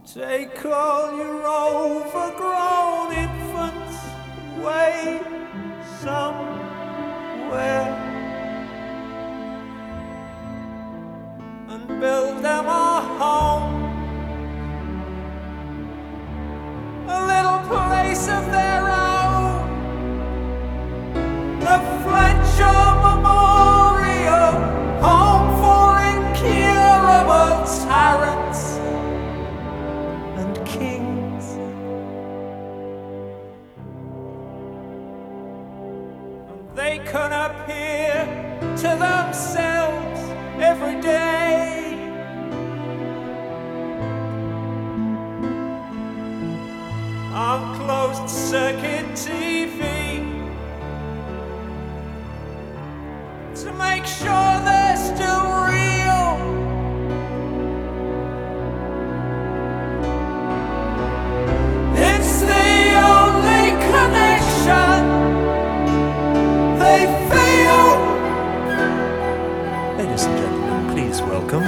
Take all your overgrown infants away somewhere and build them a home, a little place of their own, the Fletcher Memorial Home for Incurable Tyrants and Kings. And they can appear to themselves every day on closed circuit TV to make sure they're still real. It's the only connection they feel. Ladies and gentlemen, please welcome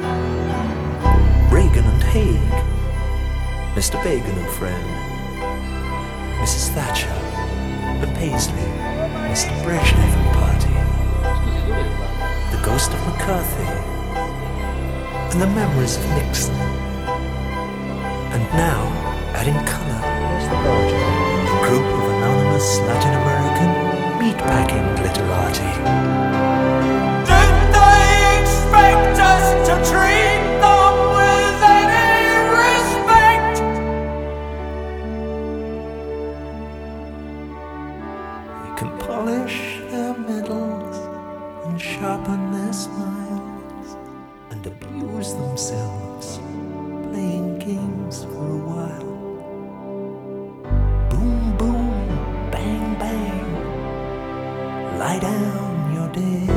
Reagan and Haig, Mr. Bagan and friend, Mrs. Thatcher and Paisley, Mr. Brezhnev and party, the ghost of McCarthy, and the memories of Nixon. And now, adding color, a group of anonymous Latin American meatpacking glitterati. Did they expect us to treat them with any respect? We can polish their medals and sharpen their smiles and abuse themselves playing games for a while. Boom, boom, bang, bang, lie down, you're dead.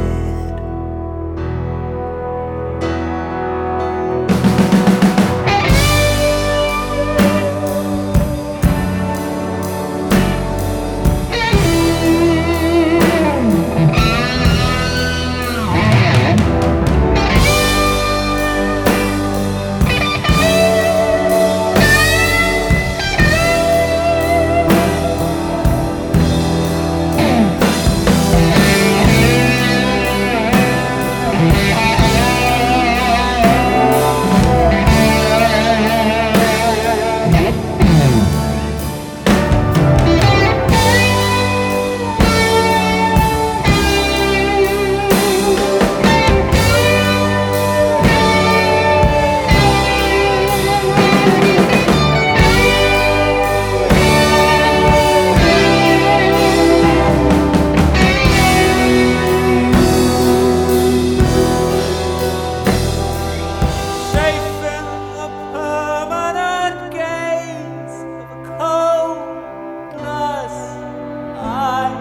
Safe in the permanent gaze of a cold glass eye,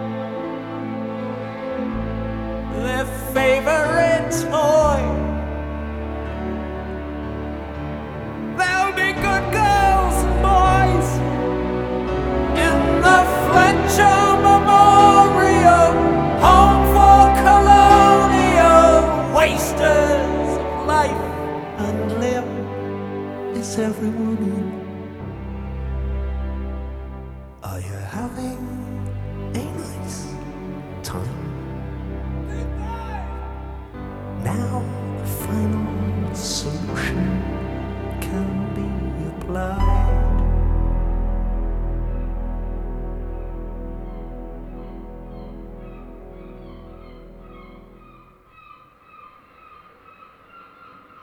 their favorite toy. They'll be good girls and boys in the Fletcher Memorial Home for Colonial Wasters of life and limb. Is everyone in? Are you having a nice time? Now the final salute.